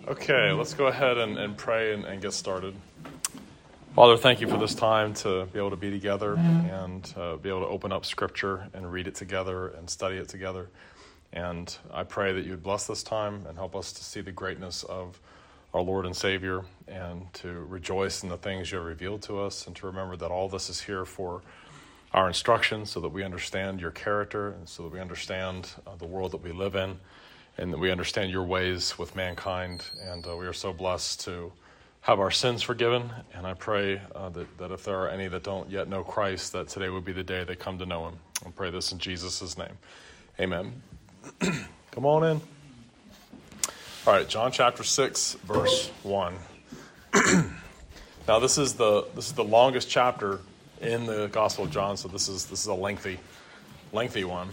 Okay, let's go ahead and pray and get started. Father, thank you for this time to be able to be together and be able to open up Scripture and read it together and study it together. And I pray that you would bless this time and help us to see the greatness of our Lord and Savior and to rejoice in the things you have revealed to us and to remember that all this is here for our instruction so that we understand your character and so that we understand the world that we live in and that we understand your ways with mankind. And we are so blessed to have our sins forgiven. And I pray that if there are any that don't yet know Christ, that today would be the day they come to know him. I pray this in Jesus' name. Amen. Come on in. All right, John chapter 6, verse 1. Now this is the longest chapter in the Gospel of John, so this is a lengthy one.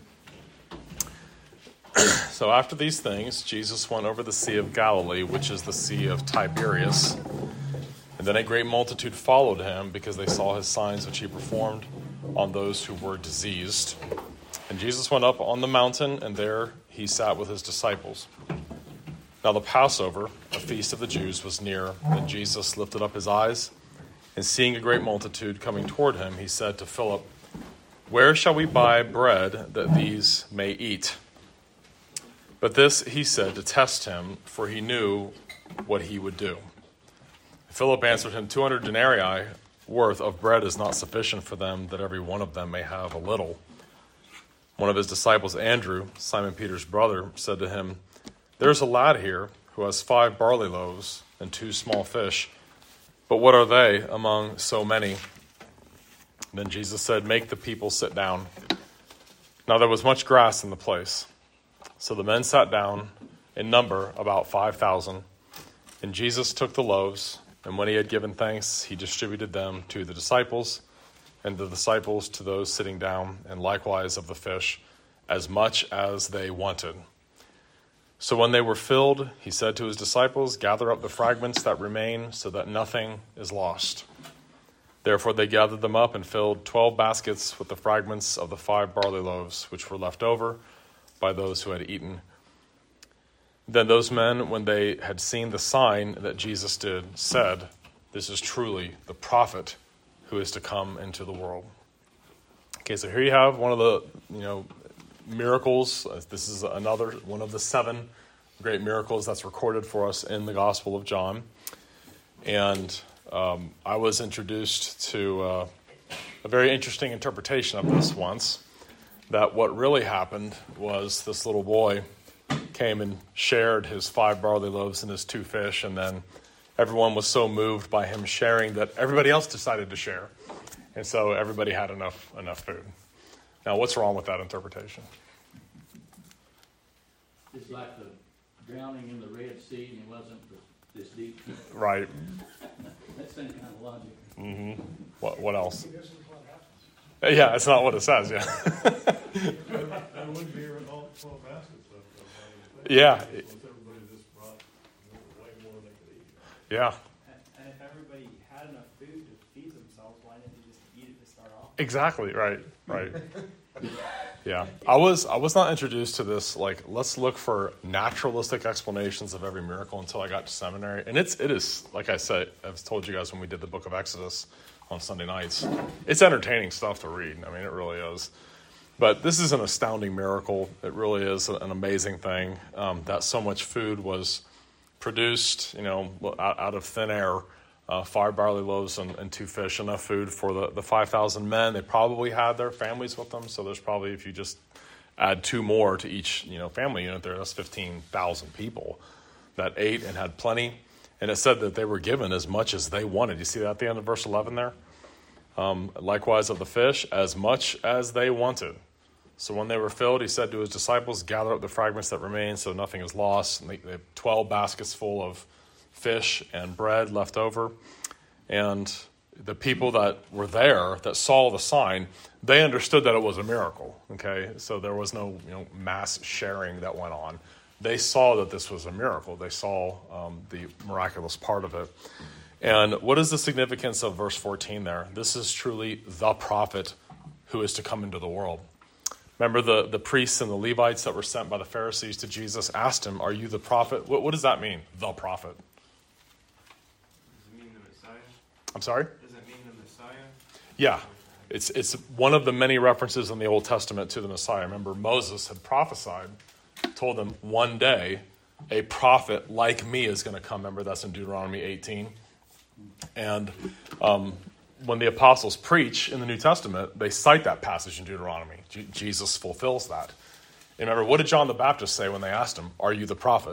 So after these things, Jesus went over the Sea of Galilee, which is the Sea of Tiberias. And then a great multitude followed him because they saw his signs which he performed on those who were diseased. And Jesus went up on the mountain, and there he sat with his disciples. Now the Passover, a feast of the Jews, was near, and Jesus lifted up his eyes, and seeing a great multitude coming toward him, he said to Philip, "Where shall we buy bread that these may eat?" But this he said to test him, for he knew what he would do. Philip answered him, 200 denarii worth of bread is not sufficient for them, that every one of them may have a little. One of his disciples, Andrew, Simon Peter's brother, said to him, "There's a lad here who has 5 barley loaves and 2 small fish, but what are they among so many?" Then Jesus said, "Make the people sit down." Now there was much grass in the place. So the men sat down, in number about 5,000. And Jesus took the loaves, and when he had given thanks, he distributed them to the disciples, and the disciples to those sitting down, and likewise of the fish, as much as they wanted. So when they were filled, he said to his disciples, "Gather up the fragments that remain, so that nothing is lost." Therefore they gathered them up and filled 12 baskets with the fragments of the 5 barley loaves, which were left over by those who had eaten. Then those men, when they had seen the sign that Jesus did, said, "This is truly the prophet who is to come into the world." Okay, so here you have one of the, miracles. This is another one of the 7 great miracles that's recorded for us in the Gospel of John. And I was introduced to a very interesting interpretation of this once, that what really happened was this little boy came and shared his 5 barley loaves and his 2 fish, and then everyone was so moved by him sharing that everybody else decided to share. And so everybody had enough food. Now, what's wrong with that interpretation? It's like the drowning in the Red Sea, and it wasn't this deep. Right. That's the same kind of logic. Mm-hmm. What else? Yeah, it's not what it says, yeah. I wouldn't be here with all 12 baskets of Yeah. Everybody just brought way more than they could eat. Yeah. And if everybody had enough food to feed themselves, why didn't they just eat it to start off? Exactly, right. Yeah. I was not introduced to this, let's look for naturalistic explanations of every miracle until I got to seminary. And it is, like I said, I've told you guys when we did the book of Exodus on Sunday nights, it's entertaining stuff to read. I mean, it really is. But this is an astounding miracle. It really is an amazing thing that so much food was produced, out of thin air. 5 barley loaves and 2 fish, enough food for the 5,000 men. They probably had their families with them, so there's probably, if you just add 2 more to each family unit there, that's 15,000 people that ate and had plenty. And it said that they were given as much as they wanted. You see that at the end of verse 11 there? Likewise of the fish, as much as they wanted. So when they were filled, he said to his disciples, "Gather up the fragments that remain so nothing is lost." And they have 12 baskets full of fish and bread left over. And the people that were there, that saw the sign, they understood that it was a miracle. Okay, so there was no mass sharing that went on. They saw that this was a miracle. They saw the miraculous part of it. And what is the significance of verse 14 there? This is truly the prophet who is to come into the world. Remember the priests and the Levites that were sent by the Pharisees to Jesus asked him, "Are you the prophet?" What does that mean, the prophet? Does it mean the Messiah? I'm sorry? Does it mean the Messiah? Yeah. It's one of the many references in the Old Testament to the Messiah. Remember, Moses had prophesied, told them one day a prophet like me is going to come. Remember, that's in Deuteronomy 18. And when the apostles preach in the New Testament, they cite that passage in Deuteronomy. Jesus fulfills that. And remember, what did John the Baptist say when they asked him, "Are you the prophet?"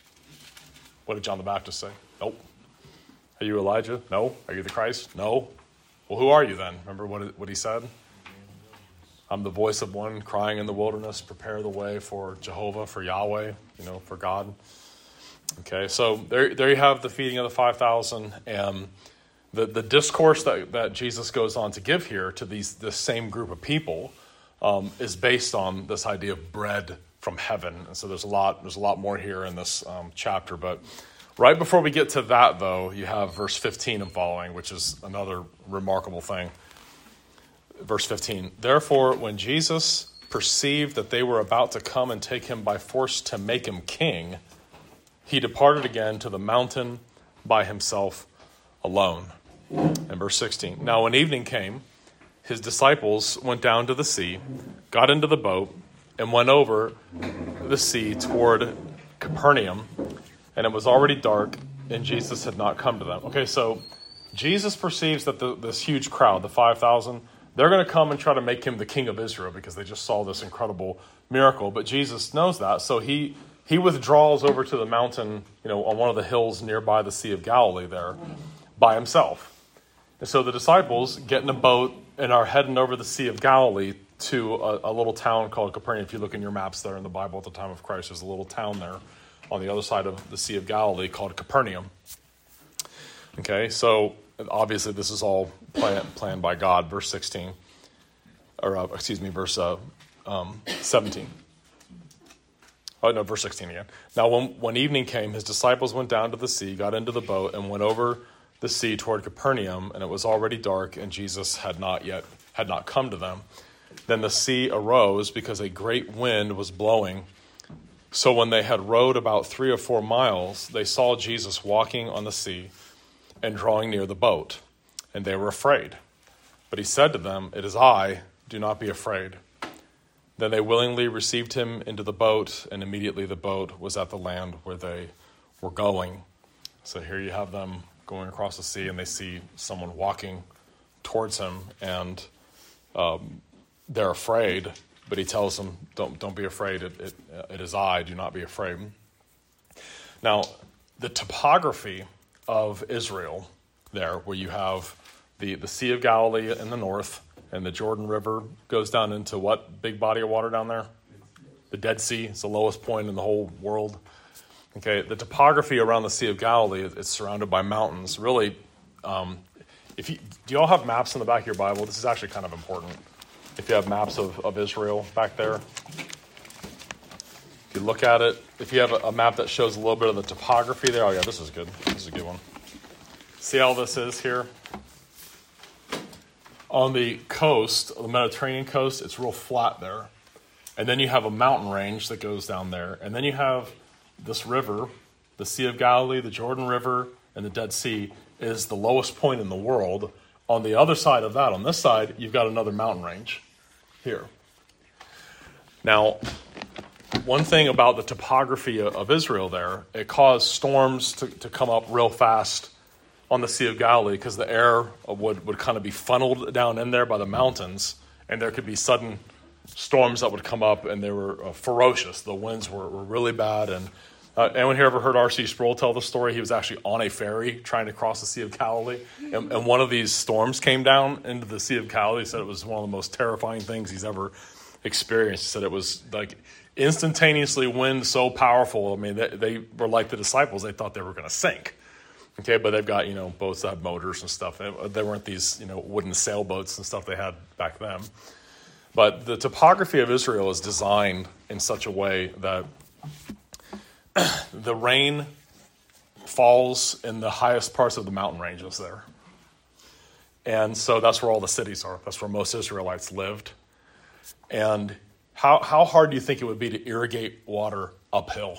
What did John the Baptist say? Nope. Are you Elijah? No. Are you the Christ? No. Well, who are you then? Remember what he said? I'm the voice of one crying in the wilderness, prepare the way for Jehovah, for Yahweh, for God. Okay, so there you have the feeding of the 5,000, and the discourse that Jesus goes on to give here to this same group of people is based on this idea of bread from heaven. And so there's a lot more here in this chapter. But right before we get to that, though, you have verse 15 and following, which is another remarkable thing. Verse 15, therefore, when Jesus perceived that they were about to come and take him by force to make him king, he departed again to the mountain by himself alone. And verse 16, now when evening came, his disciples went down to the sea, got into the boat, and went over the sea toward Capernaum, and it was already dark, and Jesus had not come to them. Okay, so Jesus perceives that this huge crowd, the 5,000, they're going to come and try to make him the king of Israel because they just saw this incredible miracle. But Jesus knows that, so he withdraws over to the mountain, on one of the hills nearby the Sea of Galilee there by himself. And so the disciples get in a boat and are heading over the Sea of Galilee to a little town called Capernaum. If you look in your maps there in the Bible at the time of Christ, there's a little town there on the other side of the Sea of Galilee called Capernaum. Okay, so obviously this is all planned by God. Verse 16, verse 17. Oh, no, verse 16 again. Now, when evening came, his disciples went down to the sea, got into the boat, and went over the sea toward Capernaum, and it was already dark, and Jesus had not come to them. Then the sea arose because a great wind was blowing. So when they had rowed about 3 or 4 miles, they saw Jesus walking on the sea and drawing near the boat, and they were afraid. But he said to them, "It is I, do not be afraid." Then they willingly received him into the boat, and immediately the boat was at the land where they were going. So here you have them going across the sea, and they see someone walking towards him, and they're afraid. But he tells them, "Don't be afraid. It is I. Do not be afraid." Now, the topography of Israel there, where you have the Sea of Galilee in the north, and the Jordan River goes down into what big body of water down there? The Dead Sea. It's the lowest point in the whole world. Okay, the topography around the Sea of Galilee, it's surrounded by mountains. Really, do you all have maps in the back of your Bible? This is actually kind of important. If you have maps of Israel back there, if you look at it, if you have a map that shows a little bit of the topography there, oh yeah, this is good. This is a good one. See how this is here? On the coast, the Mediterranean coast, it's real flat there. And then you have a mountain range that goes down there. And then you have this river, the Sea of Galilee, the Jordan River, and the Dead Sea is the lowest point in the world. On the other side of that, on this side, you've got another mountain range here. Now, one thing about the topography of Israel there, it caused storms to come up real fast on the Sea of Galilee because the air would kind of be funneled down in there by the mountains, and there could be sudden storms that would come up, and they were ferocious. The winds were really bad. And anyone here ever heard R.C. Sproul tell the story? He was actually on a ferry trying to cross the Sea of Galilee, and one of these storms came down into the Sea of Galilee. He said it was one of the most terrifying things he's ever experienced. He said it was like instantaneously wind so powerful. I mean, they were like the disciples. They thought they were going to sink. Okay, but they've got, boats that have motors and stuff. They weren't these, wooden sailboats and stuff they had back then. But the topography of Israel is designed in such a way that the rain falls in the highest parts of the mountain ranges there. And so that's where all the cities are. That's where most Israelites lived. And How hard do you think it would be to irrigate water uphill?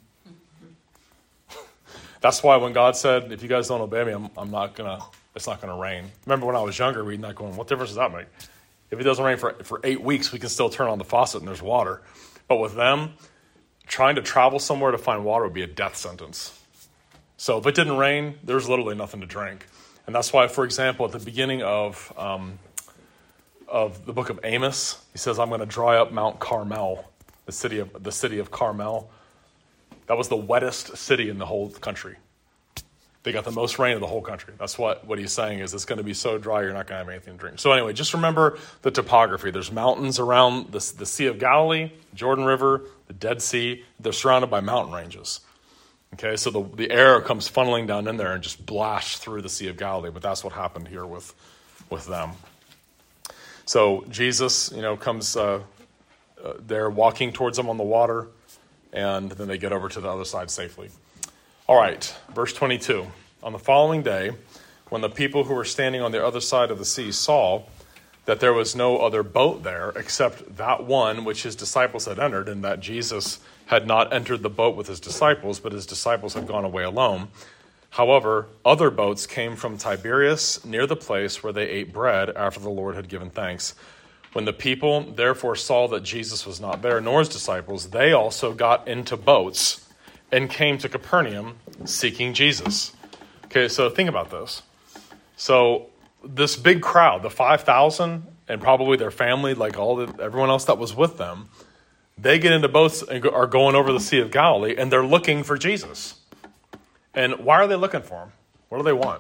That's why when God said, if you guys don't obey me, it's not gonna rain. Remember when I was younger reading that going, what difference does that make? If it doesn't rain for 8 weeks, we can still turn on the faucet and there's water. But with them, trying to travel somewhere to find water would be a death sentence. So if it didn't rain, there's literally nothing to drink. And that's why, for example, at the beginning of the book of Amos, he says, I'm going to dry up Mount Carmel, the city of Carmel. That was the wettest city in the whole country. They got the most rain of the whole country. That's what he's saying is it's going to be so dry you're not going to have anything to drink. So anyway, just remember the topography. There's mountains around the Sea of Galilee, Jordan River, the Dead Sea. They're surrounded by mountain ranges. Okay, so the air comes funneling down in there and just blasts through the Sea of Galilee. But that's what happened here with them. So Jesus, comes there walking towards them on the water, and then they get over to the other side safely. All right, verse 22. On the following day, when the people who were standing on the other side of the sea saw that there was no other boat there except that one which his disciples had entered, and that Jesus had not entered the boat with his disciples, but his disciples had gone away alone. However, other boats came from Tiberias near the place where they ate bread after the Lord had given thanks. When the people therefore saw that Jesus was not there, nor his disciples, they also got into boats and came to Capernaum seeking Jesus. Okay, so think about this. So this big crowd, the 5,000, and probably their family, like everyone else that was with them, they get into boats and are going over the Sea of Galilee, and they're looking for Jesus. And why are they looking for him? What do they want?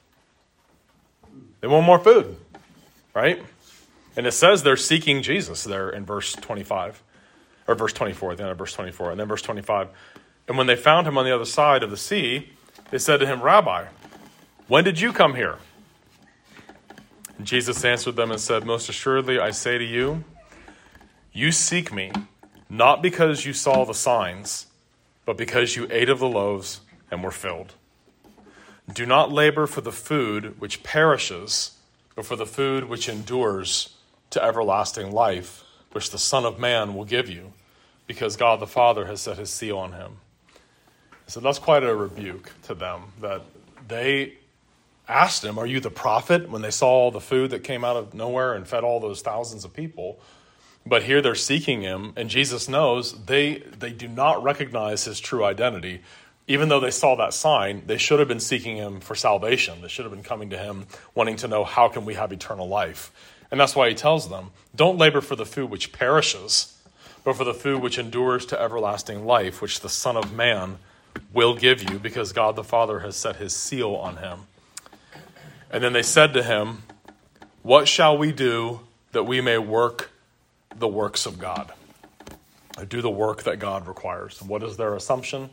They want more food, right? And it says they're seeking Jesus there in verse 25, or verse 24, at the end of verse 24, and then verse 25. And when they found him on the other side of the sea, they said to him, Rabbi, when did you come here? And Jesus answered them and said, most assuredly, I say to you, you seek me, not because you saw the signs, but because you ate of the loaves and were filled. Do not labor for the food which perishes, but for the food which endures to everlasting life, which the Son of Man will give you, because God the Father has set his seal on him. So that's quite a rebuke to them, that they asked him, are you the prophet? When they saw all the food that came out of nowhere and fed all those thousands of people. But here they're seeking him, and Jesus knows they do not recognize his true identity. Even though they saw that sign, they should have been seeking him for salvation. They should have been coming to him wanting to know, how can we have eternal life? And that's why he tells them, don't labor for the food which perishes, but for the food which endures to everlasting life, which the Son of Man will give you, because God the Father has set his seal on him. And then they said to him, what shall we do that we may work the works of God? Or do the work that God requires. And what is their assumption?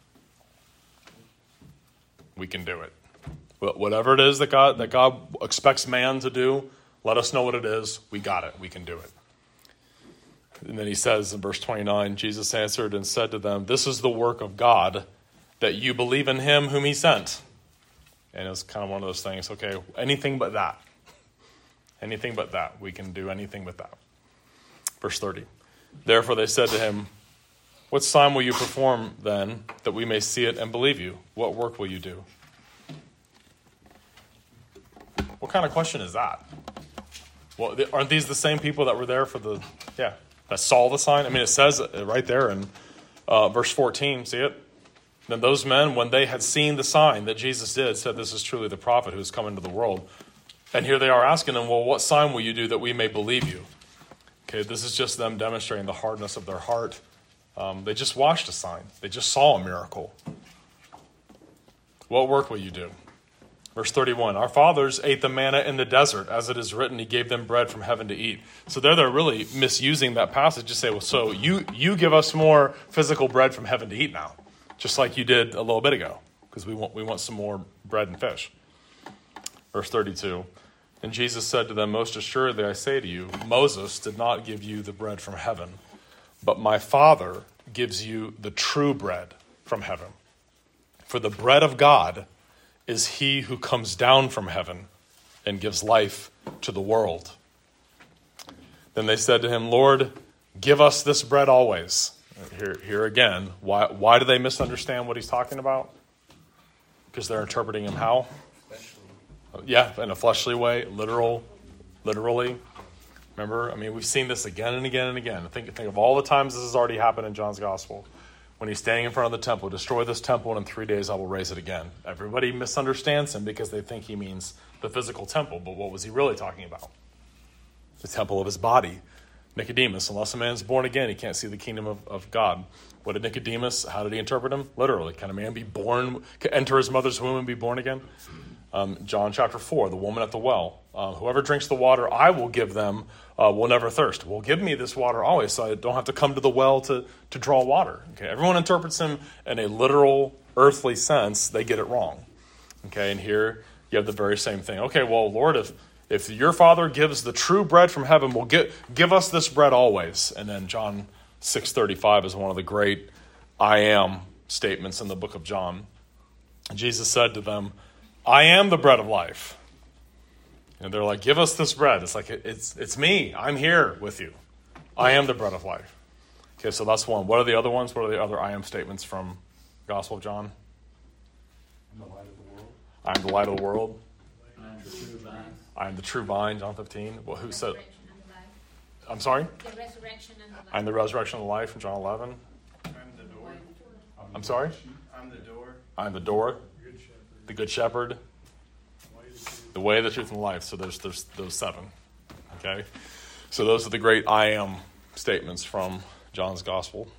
We can do it. Whatever it is that God expects man to do, let us know what it is. We got it. We can do it. And then he says in verse 29, Jesus answered and said to them, this is the work of God, that you believe in him whom he sent. And it's kind of one of those things, okay, anything but that. Anything but that. We can do anything but that. Verse 30. Therefore they said to him, what sign will you perform then, that we may see it and believe you? What work will you do? What kind of question is that? Well, aren't these the same people that were there that saw the sign? I mean, it says right there in verse 14, see it? Then those men, when they had seen the sign that Jesus did, said, this is truly the prophet who has come into the world. And here they are asking him, well, what sign will you do that we may believe you? Okay, this is just them demonstrating the hardness of their heart. They just watched a sign. They just saw a miracle. What work will you do? Verse 31, our fathers ate the manna in the desert. As it is written, he gave them bread from heaven to eat. So they're really misusing that passage to say, well, so you give us more physical bread from heaven to eat now, just like you did a little bit ago, because we want some more bread and fish. Verse 32, and Jesus said to them, most assuredly I say to you, Moses did not give you the bread from heaven, but my Father gives you the true bread from heaven. For the bread of God is he who comes down from heaven and gives life to the world. Then they said to him, Lord, give us this bread always. Here again, why do they misunderstand what he's talking about? Because they're interpreting him how? Yeah, in a fleshly way, literally. Remember, I mean, we've seen this again and again and again. Think of all the times this has already happened in John's gospel. When he's standing in front of the temple, destroy this temple, and in 3 days I will raise it again. Everybody misunderstands him because they think he means the physical temple. But what was he really talking about? The temple of his body. Nicodemus, unless a man is born again, he can't see the kingdom of God. What did Nicodemus, how did he interpret him? Literally, can a man be born, enter his mother's womb and be born again? John chapter 4, the woman at the well. Whoever drinks the water I will give them will never thirst. Well, give me this water always so I don't have to come to the well to draw water. Okay, everyone interprets him in a literal, earthly sense. They get it wrong. Okay, and here you have the very same thing. Okay, well, Lord, if your Father gives the true bread from heaven, well, give us this bread always. And then John 6:35 is one of the great I am statements in the book of John. Jesus said to them, I am the bread of life. And they're like, give us this bread. It's like, it's me. I'm here with you. I am the bread of life. Okay, so that's one. What are the other ones? What are the other I am statements from Gospel of John? I'm the light of the world. I am the light of the world. I am the true vine. I am the true vine, John 15. Well, who said? Resurrection and the life. I'm sorry? The resurrection and the life. I am the resurrection and the life in John 11. I'm the door. I'm sorry? I'm the door. I am the door, Good shepherd. the good shepherd, Way to do. the way, the truth, and the life. So there's those seven. Okay? So those are the great I am statements from John's gospel.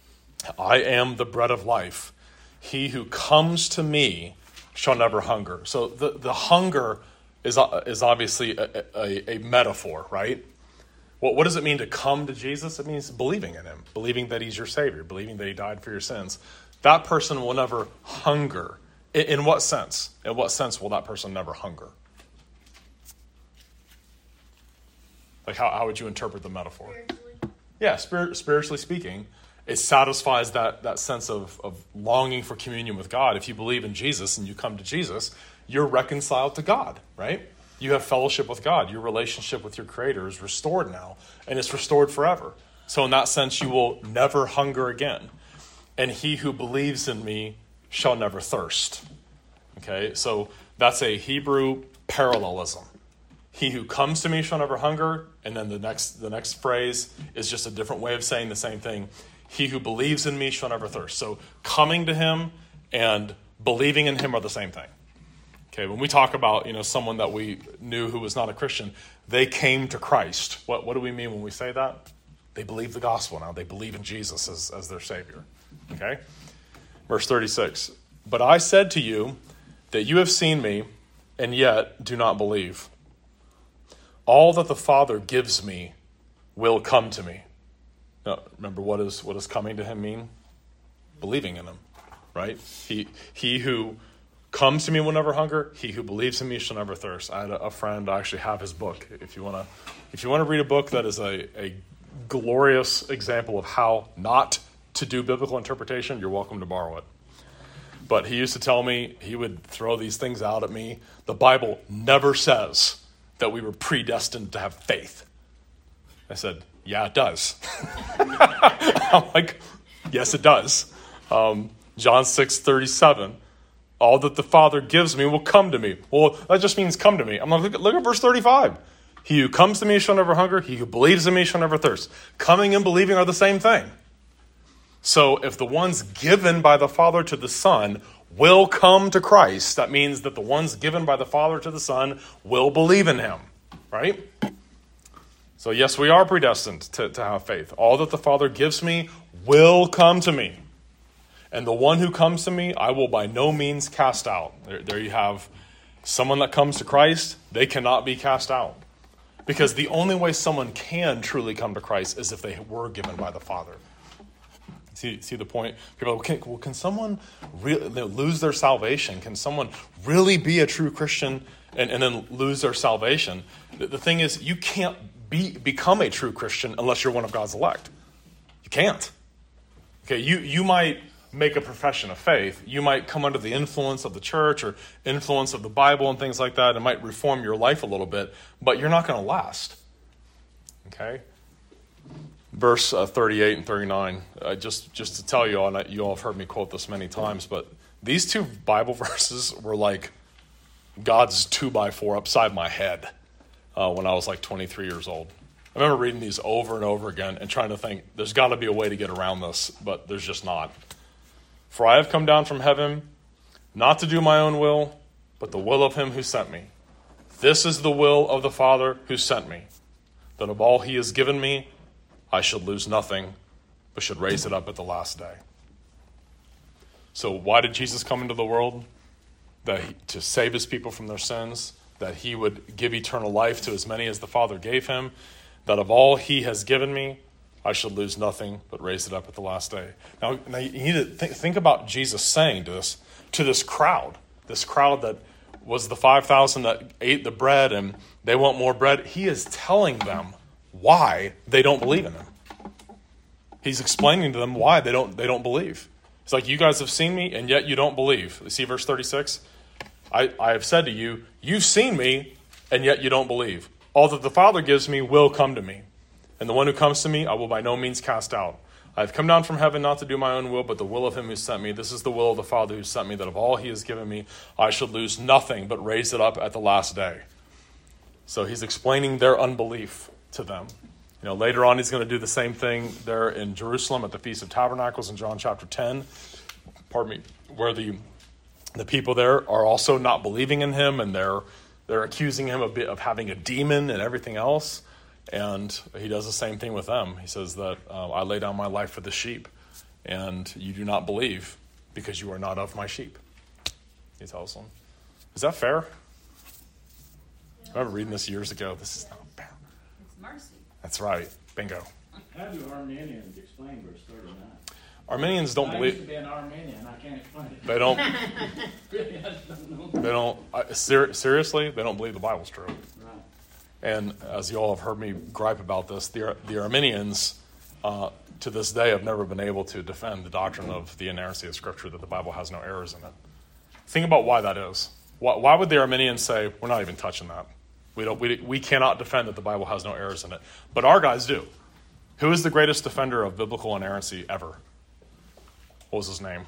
I am the bread of life. He who comes to me shall never hunger. So the hunger is obviously a metaphor, right? What does it mean to come to Jesus? It means believing in him, believing that he's your Savior, believing that he died for your sins. That person will never hunger. In what sense? In what sense will that person never hunger? Like how would you interpret the metaphor? Spiritually. Yeah, spiritually speaking, it satisfies that sense of longing for communion with God. If you believe in Jesus and you come to Jesus, you're reconciled to God, right? You have fellowship with God. Your relationship with your Creator is restored now, and it's restored forever. So in that sense, you will never hunger again. And he who believes in me shall never thirst. Okay, so that's a Hebrew parallelism. He who comes to me shall never hunger, and then the next phrase is just a different way of saying the same thing. He who believes in me shall never thirst. So coming to him and believing in him are the same thing. Okay, when we talk about someone that we knew who was not a Christian, they came to Christ. What do we mean when we say that? They believe the gospel now. They believe in Jesus as their Savior. Okay? Verse 36. But I said to you that you have seen me, and yet do not believe. All that the Father gives me will come to me. Now, remember, what does coming to him mean? Believing in him, right? He who comes to me will never hunger. He who believes in me shall never thirst. I had a friend. I actually have his book. If you want to read a book that is a glorious example of how not to do biblical interpretation, you're welcome to borrow it. But he used to tell me, he would throw these things out at me. The Bible never says that we were predestined to have faith. I said, yeah, it does. I'm like, yes, it does. John 6:37, all that the Father gives me will come to me. Well, that just means come to me. I'm like, look at verse 35. He who comes to me shall never hunger. He who believes in me shall never thirst. Coming and believing are the same thing. So if the ones given by the Father to the Son will come to Christ, that means that the ones given by the Father to the Son will believe in him, right? So yes, we are predestined to have faith. All that the Father gives me will come to me. And the one who comes to me, I will by no means cast out. There you have someone that comes to Christ, they cannot be cast out. Because the only way someone can truly come to Christ is if they were given by the Father. See the point? People are like, can someone really lose their salvation? Can someone really be a true Christian and then lose their salvation? The thing is, you can't become a true Christian unless you're one of God's elect. You can't. Okay, you might make a profession of faith. You might come under the influence of the church or influence of the Bible and things like that. It might reform your life a little bit, but you're not going to last. Okay? verse 38 and 39. Just to tell you all, and you all have heard me quote this many times, but these two Bible verses were like God's 2x4 upside my head when I was like 23 years old. I remember reading these over and over again and trying to think, there's got to be a way to get around this, but there's just not. For I have come down from heaven, not to do my own will, but the will of him who sent me. This is the will of the Father who sent me, that of all he has given me, I should lose nothing, but should raise it up at the last day. So why did Jesus come into the world? To save his people from their sins, that he would give eternal life to as many as the Father gave him, that of all he has given me, I should lose nothing, but raise it up at the last day. Now you need to think about Jesus saying to this crowd that was the 5,000 that ate the bread and they want more bread. He is telling them why they don't believe in him. He's explaining to them why they don't believe. It's like, you guys have seen me and yet you don't believe. You see verse 36? I have said to you, you've seen me and yet you don't believe. All that the Father gives me will come to me. And the one who comes to me, I will by no means cast out. I have come down from heaven not to do my own will, but the will of him who sent me. This is the will of the Father who sent me, that of all he has given me, I should lose nothing, but raise it up at the last day. So he's explaining their unbelief to them. Later on, he's going to do the same thing there in Jerusalem at the Feast of Tabernacles in John chapter 10. Where the people there are also not believing in him, and they're accusing him of having a demon and everything else. And he does the same thing with them. He says that I lay down my life for the sheep, and you do not believe because you are not of my sheep. He tells them. Is that fair? I remember reading this years ago. This is not fair. It's mercy. That's right. Bingo. How do Arminians explain verse 39? Arminians don't I believe. used to be an Arminian. I can't explain it. They don't. Really, I just don't know. They don't. Seriously, they don't believe the Bible's true. Right. And as you all have heard me gripe about this, the Arminians to this day have never been able to defend the doctrine of the inerrancy of Scripture, that the Bible has no errors in it. Think about why that is. Why would the Arminians say, we're not even touching that? We cannot defend that the Bible has no errors in it. But our guys do. Who is the greatest defender of biblical inerrancy ever? What was his name?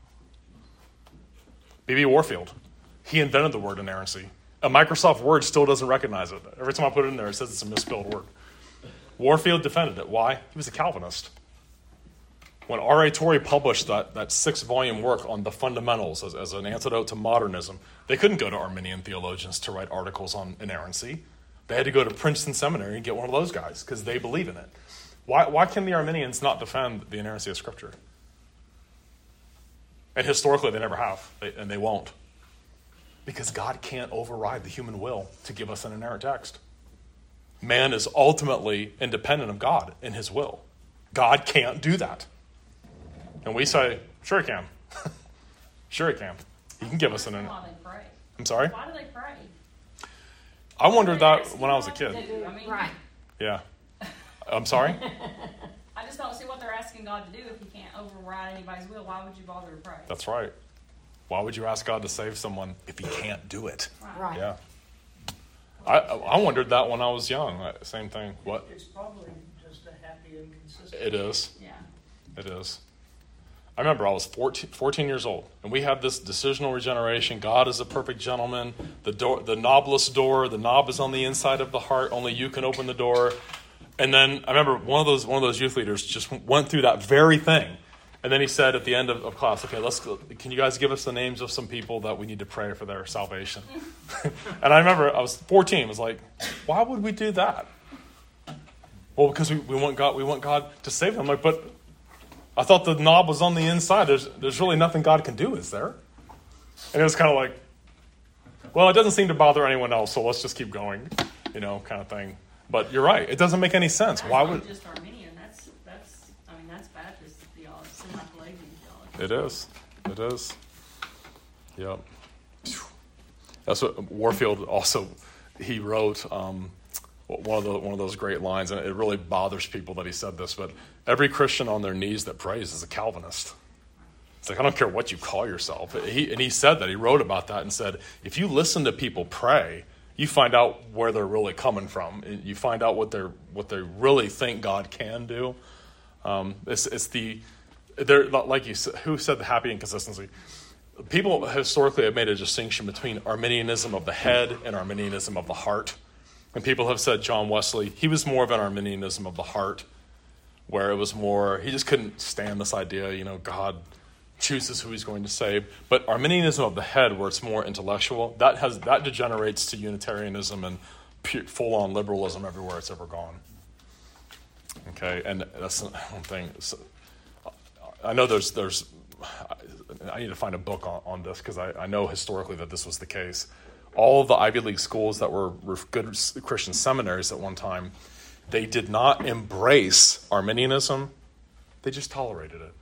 B.B. Warfield. He invented the word inerrancy. A Microsoft Word still doesn't recognize it. Every time I put it in there, it says it's a misspelled word. Warfield defended it. Why? He was a Calvinist. When R.A. Torrey published that 6-volume work on the fundamentals as an antidote to modernism, they couldn't go to Arminian theologians to write articles on inerrancy. They had to go to Princeton Seminary and get one of those guys because they believe in it. Why can the Arminians not defend the inerrancy of Scripture? And historically, they never have, and they won't. Because God can't override the human will to give us an inerrant text. Man is ultimately independent of God in his will. God can't do that. And we say, sure he can. Sure he can. He can give us an inerrant. Why they pray? I'm sorry? Why do they pray? I wondered that when I was a kid. Right. Yeah. I'm sorry? I just don't see what they're asking God to do if he can't override anybody's will. Why would you bother to pray? That's right. Why would you ask God to save someone if he can't do it? Right. Yeah. I wondered that when I was young. Same thing. What? It's probably just a happy inconsistency. It is. Yeah. It is. I remember I was 14 years old, and we had this decisional regeneration. God is a perfect gentleman. The knobless door, the knob is on the inside of the heart. Only you can open the door. And then I remember one of those youth leaders just went through that very thing. And then he said at the end of class, okay, let's go. Can you guys give us the names of some people that we need to pray for their salvation? And I remember I was 14. I was like, why would we do that? Well, because we want God to save them. I'm like, but I thought the knob was on the inside. There's really nothing God can do, is there? And it was kind of like, well, it doesn't seem to bother anyone else, so let's just keep going, kind of thing. But you're right. It doesn't make any sense. That's Why not would... just Arminian. That's Baptist theology, semi-Pelagian theology. It is. It is. Yep. That's what Warfield also, he wrote one of those great lines, and it really bothers people that he said this, but every Christian on their knees that prays is a Calvinist. It's like, I don't care what you call yourself. He said that. He wrote about that and said, if you listen to people pray you find out where they're really coming from. You find out what they really think God can do. They're like you said, who said the happy inconsistency? People historically have made a distinction between Arminianism of the head and Arminianism of the heart. And people have said John Wesley, he was more of an Arminianism of the heart, where it was more, he just couldn't stand this idea, God chooses who he's going to save. But Arminianism of the head, where it's more intellectual, that degenerates to Unitarianism and full-on liberalism everywhere it's ever gone. Okay, and that's one thing. So, I know there's I need to find a book on this, because I know historically that this was the case. All of the Ivy League schools that were good Christian seminaries at one time, they did not embrace Arminianism. They just tolerated it.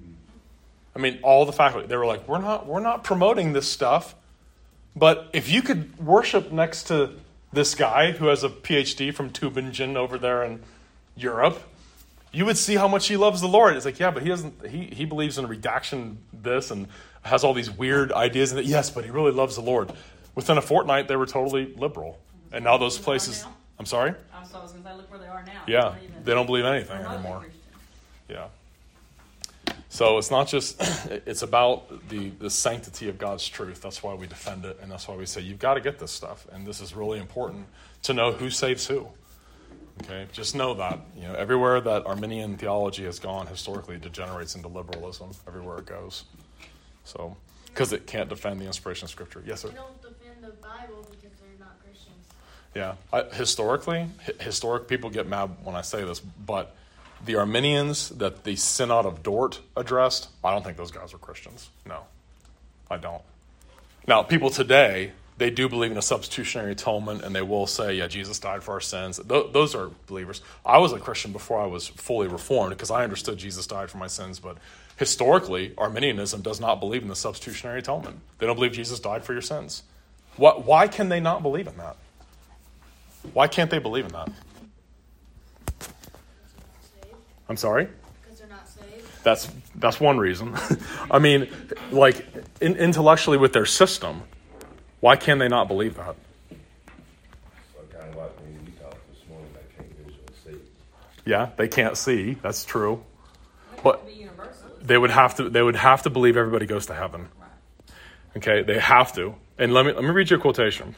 I mean, all the faculty, they were like, we're not promoting this stuff, but if you could worship next to this guy who has a PhD from Tübingen over there in Europe, you would see how much he loves the Lord. It's like, yeah, but he believes in redaction this and has all these weird ideas in it. Yes, but he really loves the Lord. Within a fortnight, they were totally liberal. And now those places, I'm sorry? I was going to say, look where they are now. Yeah, they don't believe anything anymore. Yeah. So it's not just, it's about the sanctity of God's truth. That's why we defend it, and that's why we say, you've got to get this stuff. And this is really important to know who saves who. Okay, just know that, everywhere that Arminian theology has gone historically degenerates into liberalism everywhere it goes. So, because it can't defend the inspiration of Scripture. Yes, sir? They don't defend the Bible because they're not Christians. Yeah, historic people get mad when I say this, but the Arminians that the Synod of Dort addressed, I don't think those guys are Christians. No, I don't. Now, people today, they do believe in a substitutionary atonement, and they will say, yeah, Jesus died for our sins. Those are believers. I was a Christian before I was fully reformed, because I understood Jesus died for my sins. But historically, Arminianism does not believe in the substitutionary atonement. They don't believe Jesus died for your sins. Why can they not believe in that? Why can't they believe in that? I'm sorry? Because they're not saved. That's one reason. I mean, like, intellectually with their system, why can they not believe that? So kind of like when we talked this morning, they can't visually see. Yeah, they can't see. That's true. But they would have to believe everybody goes to heaven. Okay, they have to. And let me read you a quotation.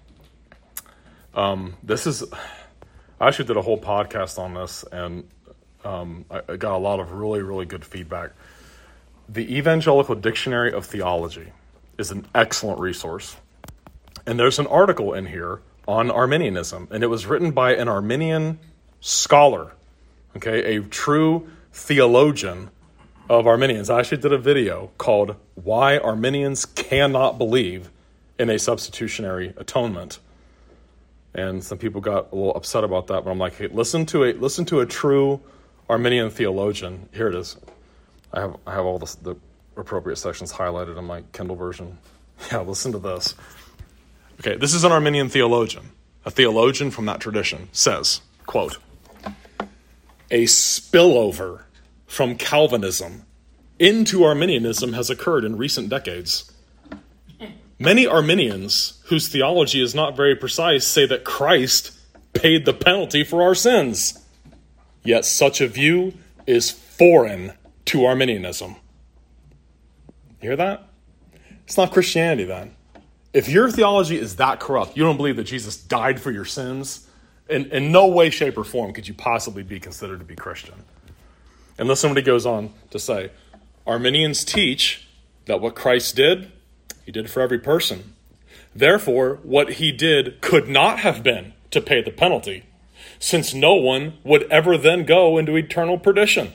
I actually did a whole podcast on this, and I got a lot of really, really good feedback. The Evangelical Dictionary of Theology is an excellent resource. And there's an article in here on Arminianism, and it was written by an Arminian scholar, okay, a true theologian of Arminians. I actually did a video called Why Arminians Cannot Believe in a Substitutionary Atonement. And some people got a little upset about that, but I'm like, hey, listen to a true Arminian theologian. Here it is. I have all the appropriate sections highlighted in my Kindle version. Yeah, listen to this. Okay, this is an Arminian theologian. A theologian from that tradition says, quote, a spillover from Calvinism into Arminianism has occurred in recent decades. Many Arminians, whose theology is not very precise, say that Christ paid the penalty for our sins. Yet such a view is foreign to Arminianism. You hear that? It's not Christianity then. If your theology is that corrupt, you don't believe that Jesus died for your sins, in no way, shape, or form could you possibly be considered to be Christian. And listen what he goes on to say. Arminians teach that what Christ did, he did for every person. Therefore, what he did could not have been to pay the penalty, since no one would ever then go into eternal perdition.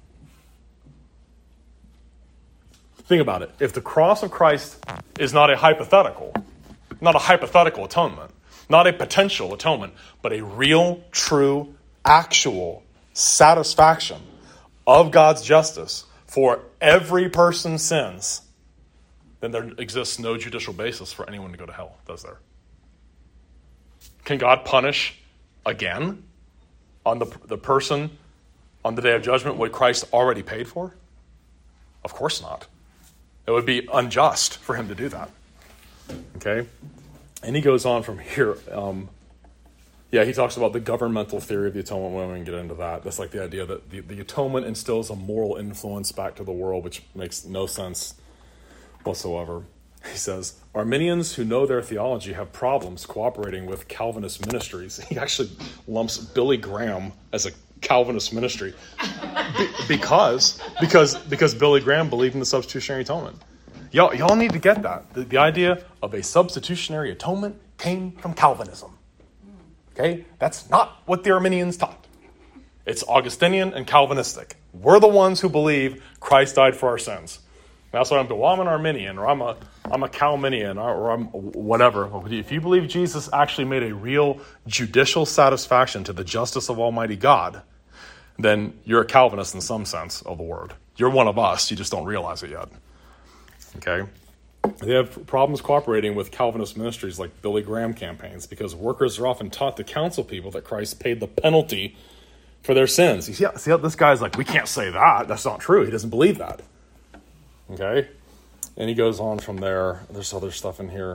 Think about it. If the cross of Christ is not a hypothetical atonement, not a potential atonement, but a real, true, actual satisfaction of God's justice for every person's sins, then there exists no judicial basis for anyone to go to hell, does there? Can God punish again on the person on the day of judgment what Christ already paid for? Of course not. It would be unjust for him to do that. Okay? And he goes on from here. He talks about the governmental theory of the atonement. We won't even get into that. That's like the idea that the atonement instills a moral influence back to the world, which makes no sense whatsoever. He says, Arminians who know their theology have problems cooperating with Calvinist ministries. He actually lumps Billy Graham as a Calvinist ministry because Billy Graham believed in the substitutionary atonement. Y'all need to get that. The idea of a substitutionary atonement came from Calvinism. Okay? That's not what the Arminians taught. It's Augustinian and Calvinistic. We're the ones who believe Christ died for our sins. That's why I'm an Arminian, or I'm a Calminian, or I'm whatever. If you believe Jesus actually made a real judicial satisfaction to the justice of Almighty God, then you're a Calvinist in some sense of the word. You're one of us. You just don't realize it yet. Okay? They have problems cooperating with Calvinist ministries like Billy Graham campaigns because workers are often taught to counsel people that Christ paid the penalty for their sins. You see how this guy's like, we can't say that. That's not true. He doesn't believe that. Okay? And he goes on from there. There's other stuff in here.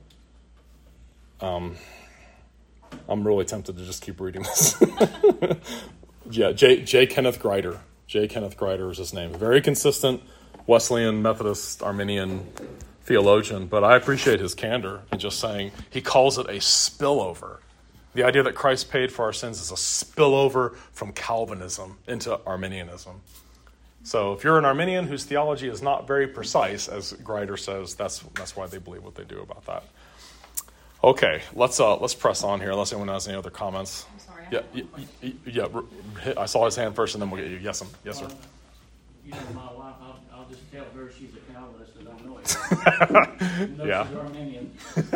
I'm really tempted to just keep reading this. J. Kenneth Grider. J. Kenneth Grider is his name. Very consistent Wesleyan, Methodist, Arminian theologian, but I appreciate his candor in just saying he calls it a spillover. The idea that Christ paid for our sins is a spillover from Calvinism into Arminianism. So if you're an Arminian whose theology is not very precise, as Grider says, that's why they believe what they do about that. Okay, let's press on here, unless anyone has any other comments. I'm sorry. I saw his hand first, and then we'll get you. Yes, sir. My wife, I'll just tell her she's a Calvinist and don't know it. Yeah. She's Arminian.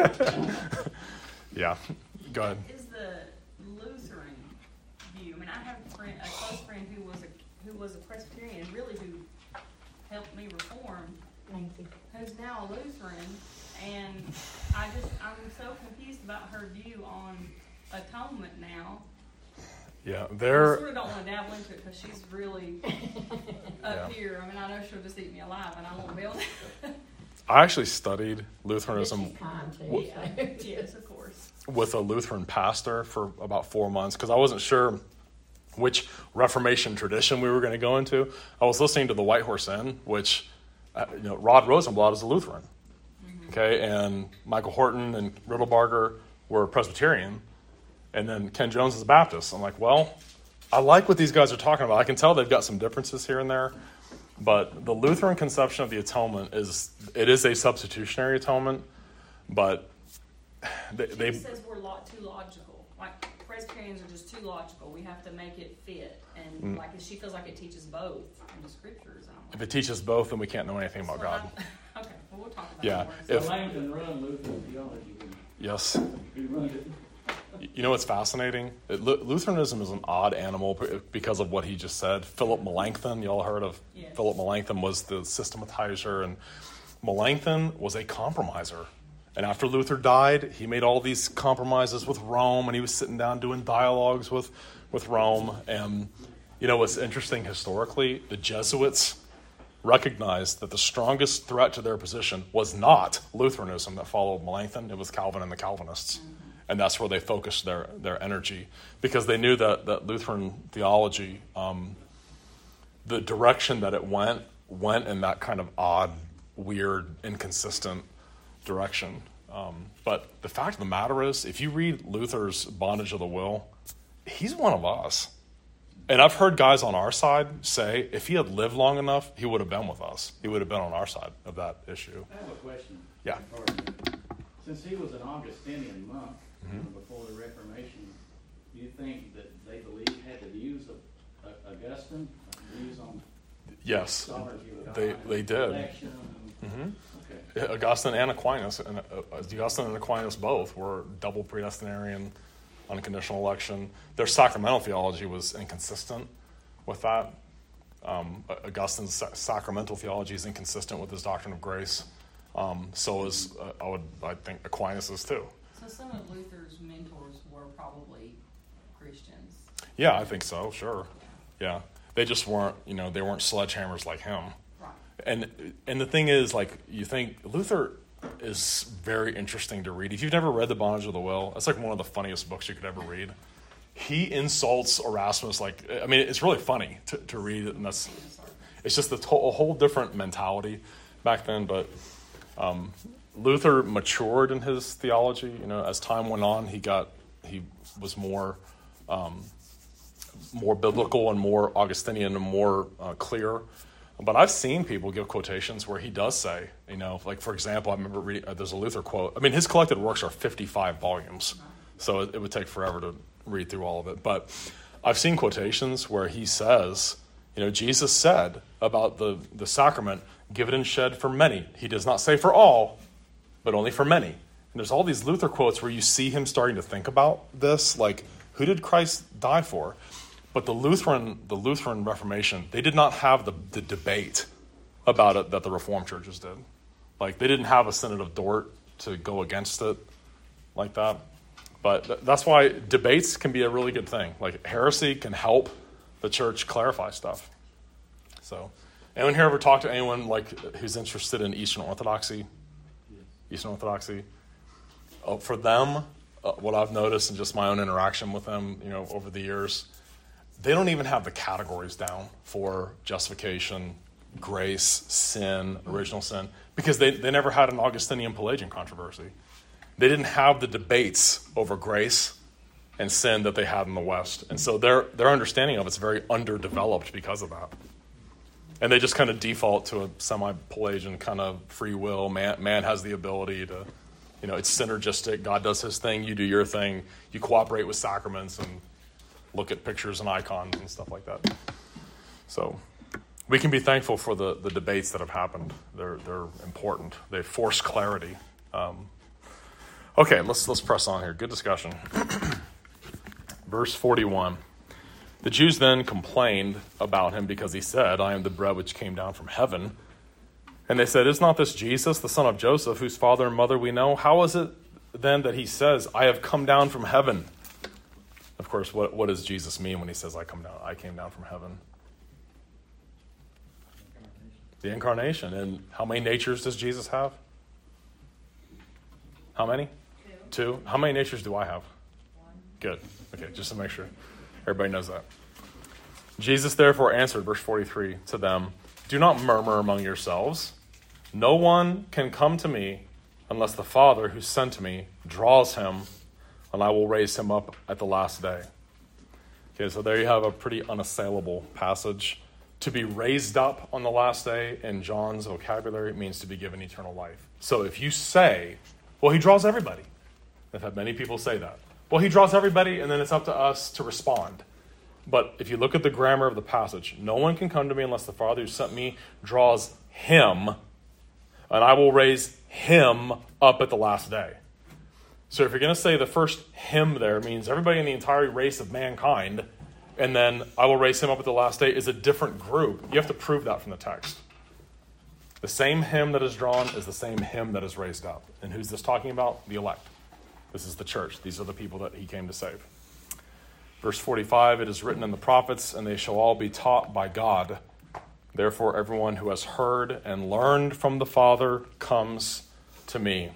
Yeah. Go ahead. Is the Lutheran view? I mean, I have a close friend who was a Presbyterian, really who helped me reform. Who's now a Lutheran, and I'm so confused about her view on atonement now. Yeah, I they're. sort of don't want to dabble into it because she's really up here. I mean, I know she'll just eat me alive, and I won't be able to. I actually studied Lutheranism Yes, of course. with a Lutheran pastor for about 4 months because I wasn't sure which Reformation tradition we were going to go into. I was listening to the White Horse Inn, which Rod Rosenblatt is a Lutheran, okay, and Michael Horton and Riddlebarger were Presbyterian, and then Ken Jones is a Baptist. I'm like, well, I like what these guys are talking about. I can tell they've got some differences here and there, but the Lutheran conception of the atonement is a substitutionary atonement, but they says we're too logical. Like Presbyterians are just too logical. We have to make it fit, and like she feels like it teaches both in the scriptures. If it teaches both, then we can't know anything about God. Okay, well, we'll talk about Yeah. that more. Langton run Lutheran theology. Yes. He runs it. You know what's fascinating? Lutheranism is an odd animal because of what he just said. Philip Melanchthon, you all heard of? Yes. Philip Melanchthon was the systematizer, and Melanchthon was a compromiser. And after Luther died, he made all these compromises with Rome, and he was sitting down doing dialogues with Rome. And what's interesting historically, the Jesuits recognized that the strongest threat to their position was not Lutheranism that followed Melanchthon, it was Calvin and the Calvinists. And that's where they focused their energy, because they knew that Lutheran theology, the direction that it went in that kind of odd, weird, inconsistent direction. But the fact of the matter is, if you read Luther's Bondage of the Will, he's one of us. And I've heard guys on our side say, if he had lived long enough, he would have been with us. He would have been on our side of that issue. I have a question. Yeah. Since he was an Augustinian monk before the Reformation, do you think that they had the views of Augustine, views on Yes, sovereignty of God, they did. election? Okay. Augustine and Aquinas, both were double predestinarian, unconditional election. Their sacramental theology was inconsistent with that. Augustine's sacramental theology is inconsistent with his doctrine of grace. So is I think Aquinas is too. So some of Luther's mentors were probably Christians. Yeah, I think so. Sure. Yeah, they just weren't. They weren't sledgehammers like him. Right. And the thing is, like, you think Luther is very interesting to read. If you've never read The Bondage of the Will, that's like one of the funniest books you could ever read. He insults Erasmus it's really funny to read, and it's just a whole different mentality back then. But Luther matured in his theology. As time went on, he was more biblical and more Augustinian and more clear. But I've seen people give quotations where he does say, like, for example, I remember reading, there's a Luther quote. His collected works are 55 volumes, so it would take forever to read through all of it. But I've seen quotations where he says, Jesus said about the sacrament, give it and shed for many. He does not say for all, but only for many. And there's all these Luther quotes where you see him starting to think about this, like, who did Christ die for? But the Lutheran Reformation, they did not have the debate about it that the Reformed churches did. Like, they didn't have a Synod of Dort to go against it like that. But that's why debates can be a really good thing. Like, heresy can help the church clarify stuff. So, anyone here ever talk to anyone like who's interested in Eastern Orthodoxy? Eastern Orthodoxy? For them, what I've noticed in just my own interaction with them, over the years, they don't even have the categories down for justification, grace, sin, original sin, because they never had an Augustinian Pelagian controversy. They didn't have the debates over grace and sin that they had in the West. And so their understanding of it's very underdeveloped because of that. And they just kind of default to a semi-Pelagian kind of free will. Man has the ability to, it's synergistic. God does his thing, you do your thing. You cooperate with sacraments and look at pictures and icons and stuff like that. So we can be thankful for the debates that have happened. They're important. They force clarity. Okay, let's press on here. Good discussion. Verse 41. The Jews then complained about him because he said, I am the bread which came down from heaven. And they said, is not this Jesus, the son of Joseph, whose father and mother we know? How is it then that he says, I have come down from heaven? Of course, what does Jesus mean when he says, I came down from heaven? The incarnation. And how many natures does Jesus have? How many? Two. How many natures do I have? One. Good. Okay, just to make sure everybody knows that. Jesus therefore answered, verse 43, to them, do not murmur among yourselves. No one can come to me unless the Father who sent me draws him, and I will raise him up at the last day. Okay, so there you have a pretty unassailable passage. To be raised up on the last day in John's vocabulary means to be given eternal life. So if you say, well, he draws everybody. I've had many people say that. Well, he draws everybody, and then it's up to us to respond. But if you look at the grammar of the passage, no one can come to me unless the Father who sent me draws him, and I will raise him up at the last day. So if you're going to say the first him there means everybody in the entire race of mankind, and then I will raise him up at the last day is a different group, you have to prove that from the text. The same him that is drawn is the same him that is raised up. And who's this talking about? The elect. This is the church. These are the people that he came to save. Verse 45, it is written in the prophets, and they shall all be taught by God. Therefore, everyone who has heard and learned from the Father comes to me.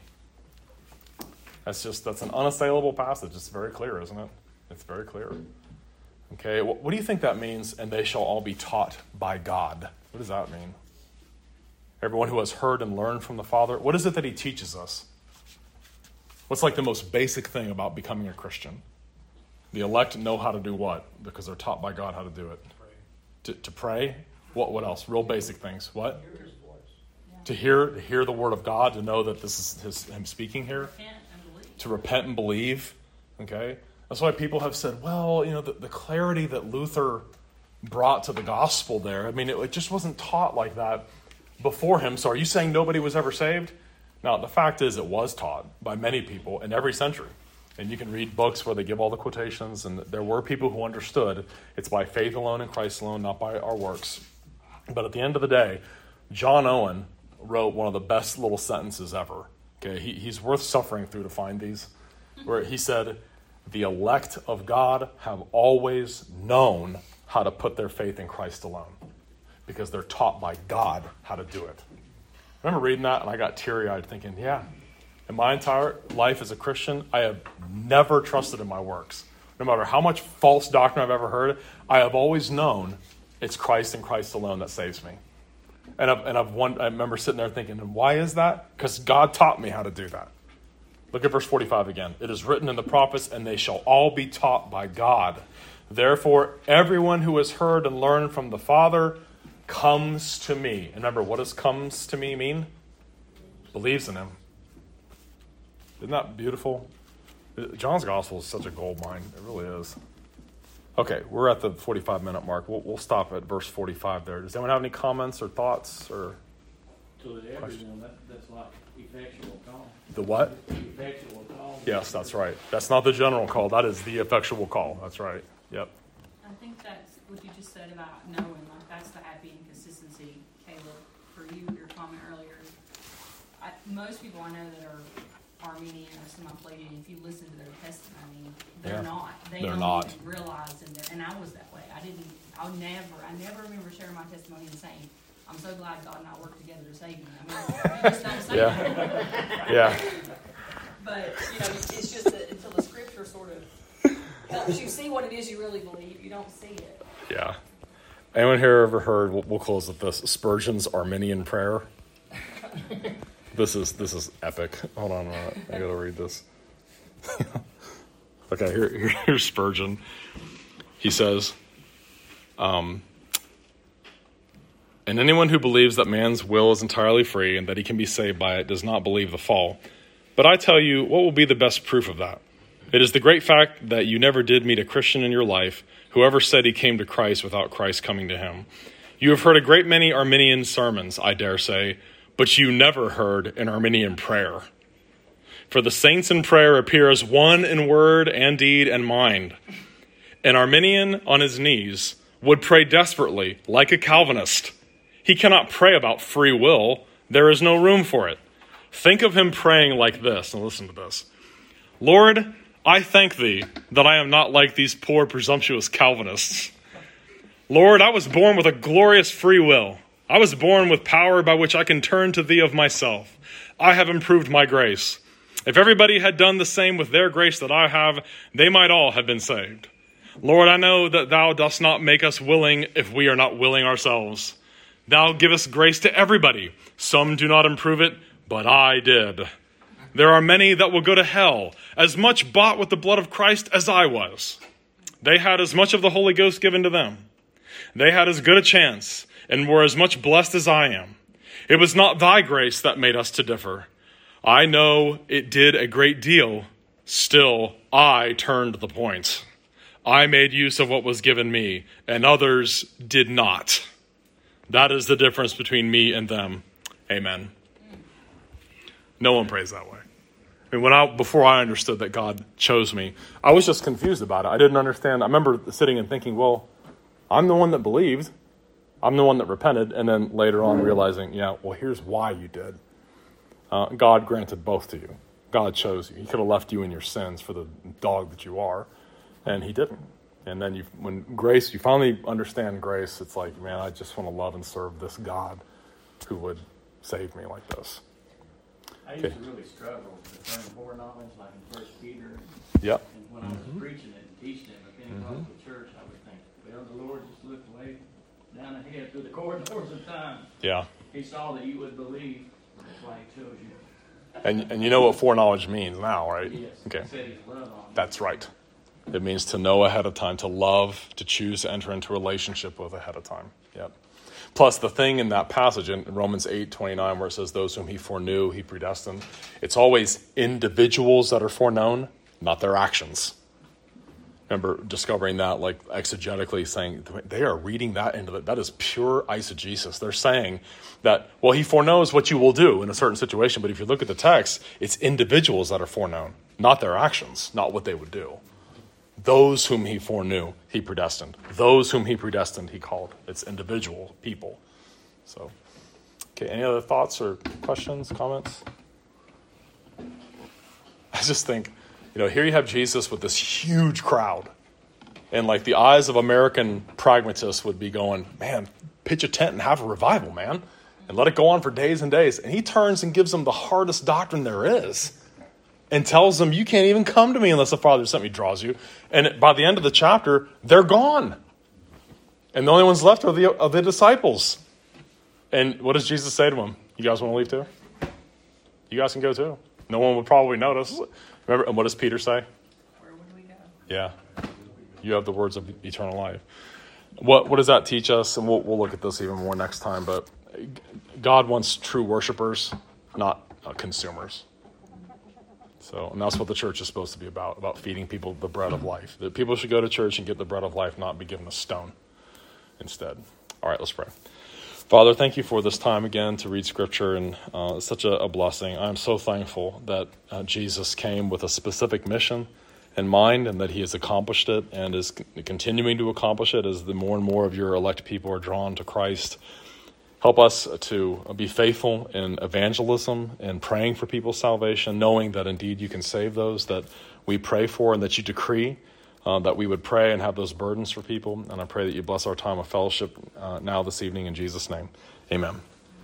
That's an unassailable passage. It's very clear, isn't it? It's very clear. Okay, what do you think that means? And they shall all be taught by God. What does that mean? Everyone who has heard and learned from the Father. What is it that he teaches us? What's like the most basic thing about becoming a Christian? The elect know how to do what? Because they're taught by God how to do it. To pray? What else? Real basic things. What? Hear his voice. To hear the word of God, to know that this is him speaking here. To repent and believe. Okay? That's why people have said, well, the clarity that Luther brought to the gospel there, it just wasn't taught like that before him. So are you saying nobody was ever saved? Now, the fact is it was taught by many people in every century. And you can read books where they give all the quotations, and there were people who understood it's by faith alone in Christ alone, not by our works. But at the end of the day, John Owen wrote one of the best little sentences ever. Okay, he's worth suffering through to find these, where he said, the elect of God have always known how to put their faith in Christ alone because they're taught by God how to do it. I remember reading that and I got teary-eyed thinking, yeah, in my entire life as a Christian, I have never trusted in my works. No matter how much false doctrine I've ever heard, I have always known it's Christ and Christ alone that saves me. And I remember sitting there thinking, and why is that? Because God taught me how to do that. Look at verse 45 again. It is written in the prophets, and they shall all be taught by God. Therefore, everyone who has heard and learned from the Father comes to me. And remember, what does comes to me mean? Believes in him. Isn't that beautiful? John's gospel is such a gold mine. It really is. Okay, we're at the 45-minute mark. We'll stop at verse 45 there. Does anyone have any comments or thoughts? Or So that everyone, that's like effectual call. the what? Effectual call. Yes, that's right. That's not the general call. That is the effectual call. That's right. Yep. I think that's what you just said about knowing, like that's the happy inconsistency, Caleb, for you, your comment earlier. Most people I know that are Armenian or semi-Pelagian, if you listen to their testimony, they're Yeah. not. They They're don't not. even realize, and I was that way. I never remember sharing my testimony and saying, I'm so glad God and I worked together to save me. I mean, you just don't say that. Yeah. But, it's just that until the scripture sort of helps you see what it is you really believe, you don't see it. Yeah. Anyone here ever heard, we'll close with this, Spurgeon's Arminian prayer? This is epic. Hold on a minute. I gotta read this. Okay, here's Spurgeon. He says, and anyone who believes that man's will is entirely free and that he can be saved by it does not believe the fall. But I tell you, what will be the best proof of that? It is the great fact that you never did meet a Christian in your life who ever said he came to Christ without Christ coming to him. You have heard a great many Arminian sermons, I dare say, but you never heard an Arminian prayer. For the saints in prayer appear as one in word and deed and mind. An Arminian on his knees would pray desperately, like a Calvinist. He cannot pray about free will. There is no room for it. Think of him praying like this, and listen to this. Lord, I thank thee that I am not like these poor presumptuous Calvinists. Lord, I was born with a glorious free will. I was born with power by which I can turn to thee of myself. I have improved my grace. If everybody had done the same with their grace that I have, they might all have been saved. Lord, I know that thou dost not make us willing if we are not willing ourselves. Thou givest grace to everybody. Some do not improve it, but I did. There are many that will go to hell, as much bought with the blood of Christ as I was. They had as much of the Holy Ghost given to them. They had as good a chance, and were as much blessed as I am. It was not thy grace that made us to differ. I know it did a great deal. Still, I turned the point. I made use of what was given me, and others did not. That is the difference between me and them. Amen. No one prays that way. I mean, before I understood that God chose me, I was just confused about it. I didn't understand. I remember sitting and thinking, well, I'm the one that believed. I'm the one that repented. And then later on realizing, well, here's why you did. God granted both to you. God chose you. He could have left you in your sins for the dog that you are. And he didn't. And then when you finally understand grace, it's like, man, I just want to love and serve this God who would save me like this. I used to really struggle with the term foreknowledge, like in 1 Peter. Yep. And when I was preaching it and teaching it in a Pentecostal church, I would think, well, the Lord just looked way down ahead through the corridors of time. Yeah. He saw that you would believe. That's why he chose you. And you know what foreknowledge means now, right? Yes. Okay. He said his love on you. That's right. It means to know ahead of time, to love, to choose to enter into a relationship with ahead of time. Yep. Plus, the thing in that passage in Romans 8:29, where it says, those whom he foreknew, he predestined, it's always individuals that are foreknown, not their actions. Remember discovering that, like exegetically saying, they are reading that into that is pure eisegesis. They're saying that, well, he foreknows what you will do in a certain situation, but if you look at the text, it's individuals that are foreknown, not their actions, not what they would do. Those whom he foreknew, he predestined. Those whom he predestined, he called. It's individual people. So, okay, any other thoughts or questions, comments? I just think, here you have Jesus with this huge crowd. And like the eyes of American pragmatists would be going, man, pitch a tent and have a revival, man. and let it go on for days and days. And he turns and gives them the hardest doctrine there is and tells them, you can't even come to me unless the Father who sent me draws you. And by the end of the chapter, they're gone. And the only ones left are the disciples. And what does Jesus say to them? You guys want to leave too? You guys can go too. No one would probably notice. Remember, and what does Peter say? Where would we go? Yeah. You have the words of eternal life. What does that teach us? And we'll look at this even more next time. But God wants true worshipers, not consumers. So, and that's what the church is supposed to be about feeding people the bread of life. That people should go to church and get the bread of life, not be given a stone instead. All right, let's pray. Father, thank you for this time again to read Scripture, and it's such a blessing. I'm so thankful that Jesus came with a specific mission in mind and that he has accomplished it and is continuing to accomplish it as the more and more of your elect people are drawn to Christ. Help us to be faithful in evangelism and praying for people's salvation, knowing that indeed you can save those that we pray for and that you decree that we would pray and have those burdens for people. And I pray that you bless our time of fellowship now this evening in Jesus' name. Amen.